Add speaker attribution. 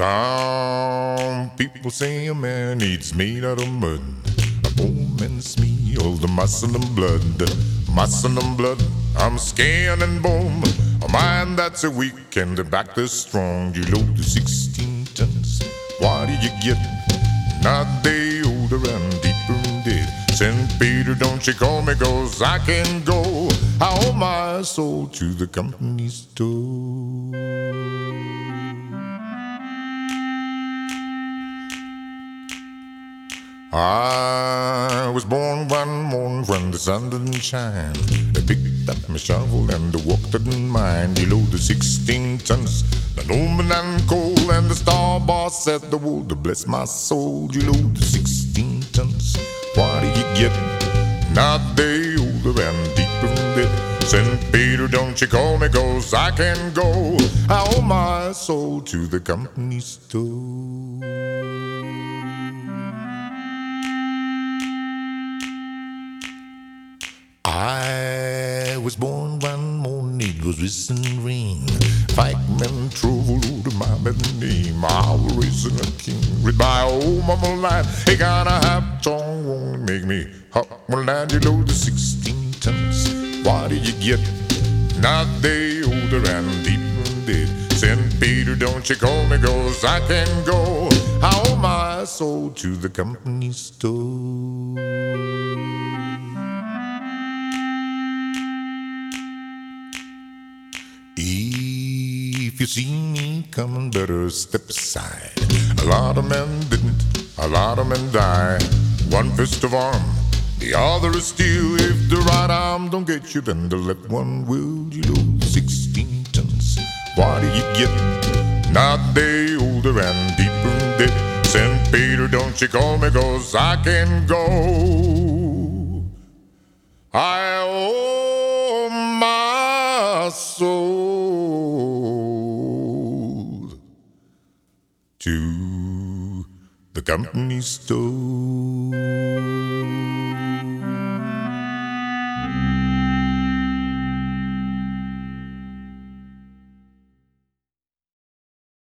Speaker 1: Some people say a man needs made out of mud. A poor man's me, all the muscle and blood. Muscle and blood, I'm skin and bone. A mind that's a weak and a back that's strong. You load the 16 tons. What do you get? Not day older and deeper in dead. St. Peter, don't you call me, 'cause I can go. I owe my soul to the company store. I was born one morning when the sun didn't shine. I picked up my shovel and I walked it in mine. You load the 16 tons, the Norman and coal, and the star boss said the wool to bless my soul. You load the 16 tons, what do you get? Not day older and deeper in debt. St. Peter, don't you call me, 'cause I can go. I owe my soul to the company store. I was born one morning, it was whistling rain. Pikemen trouble to my middle name. I was raising a king, read by old mama line. He gotta have tongue, won't make me hop when land. You load the 16 tons, what do you get? Not day older and deeper dead. St. Peter, don't you call me, 'cause I can go. I owe my soul to the company store. If you see me coming, better step aside. A lot of men didn't, a lot of men died. One fist of arm, the other is steel. If the right arm don't get you, then the left one will. You load 16 tons, what do you get? Not day older and deeper in debt. St. Peter, don't you call me, 'cause I can go. I owe my soul to the company store.